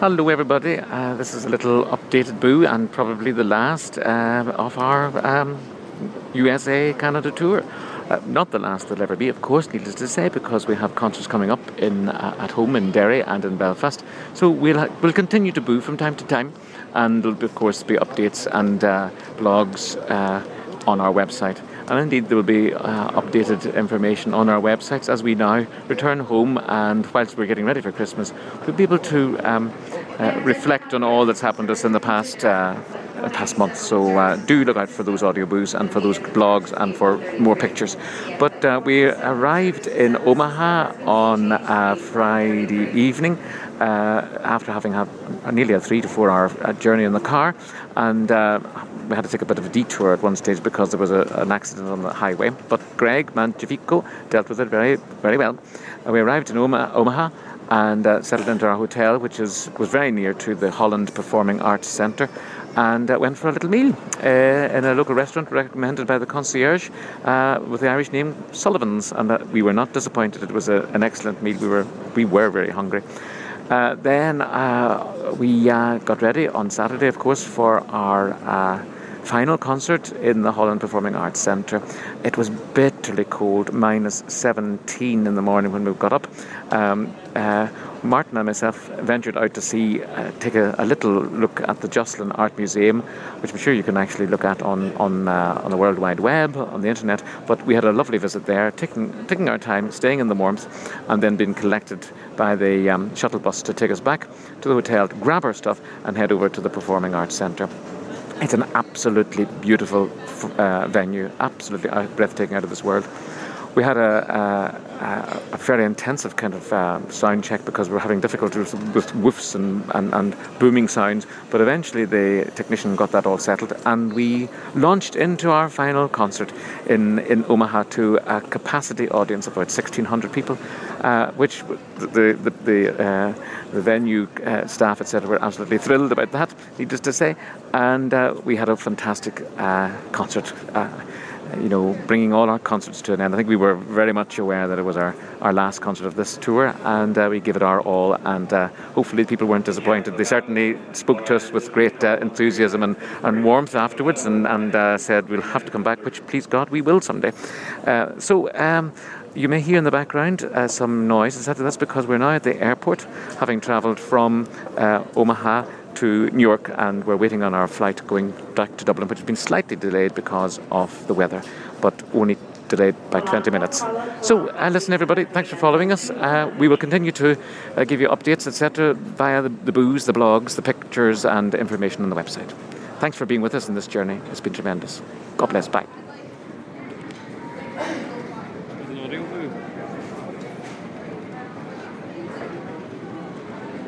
Hello everybody, this is a little updated boo and probably the last of our USA-Canada tour. Not the last there'll ever be, of course, needless to say, because we have concerts coming up at home in Derry and in Belfast. So we'll continue to boo from time to time, and there'll of course be updates and blogs on our website. And indeed there will be updated information on our websites as we now return home, and whilst we're getting ready for Christmas, we'll be able to reflect on all that's happened to us in the past month. So do look out for those audio boos and for those blogs and for more pictures. But we arrived in Omaha on Friday evening after having had nearly a 3 to 4 hour journey in the car, and we had to take a bit of a detour at one stage because there was an accident on the highway. But Greg Mangiafico dealt with it very, very well. We arrived in Omaha and settled into our hotel, which was very near to the Holland Performing Arts Centre, and went for a little meal in a local restaurant recommended by the concierge with the Irish name Sullivan's, and we were not disappointed. It was an excellent meal. We were very hungry. Then we got ready on Saturday, of course, for our final concert in the Holland Performing Arts Centre. It was bitterly cold, minus 17 in the morning when we got up. Martin and myself ventured out to take a little look at the Jocelyn Art Museum, which I'm sure you can actually look at on the World Wide Web, on the internet. But we had a lovely visit there, taking our time, staying in the warmth, and then being collected by the shuttle bus to take us back to the hotel to grab our stuff and head over to the Performing Arts Centre. It's an absolutely beautiful venue, absolutely breathtaking, out of this world. We had a fairly intensive kind of sound check because we were having difficulties with woofs and booming sounds, but eventually the technician got that all settled, and we launched into our final concert in Omaha to a capacity audience of about 1,600 people, which the venue staff, etc., were absolutely thrilled about that, needless to say, and we had a fantastic concert. Bringing all our concerts to an end. I think we were very much aware that it was our last concert of this tour, and we gave it our all, and hopefully people weren't disappointed. They certainly spoke to us with great enthusiasm and warmth afterwards, and said we'll have to come back, which, please God, we will someday. You may hear in the background some noise, etc. That's because we're now at the airport, having travelled from Omaha to New York, and we're waiting on our flight going back to Dublin, which has been slightly delayed because of the weather, but only delayed by 20 minutes. So listen everybody, thanks for following us. We will continue to give you updates, etc., via the boos, the blogs, the pictures and information on the website. Thanks for being with us in this journey. It's been tremendous. God bless. Bye.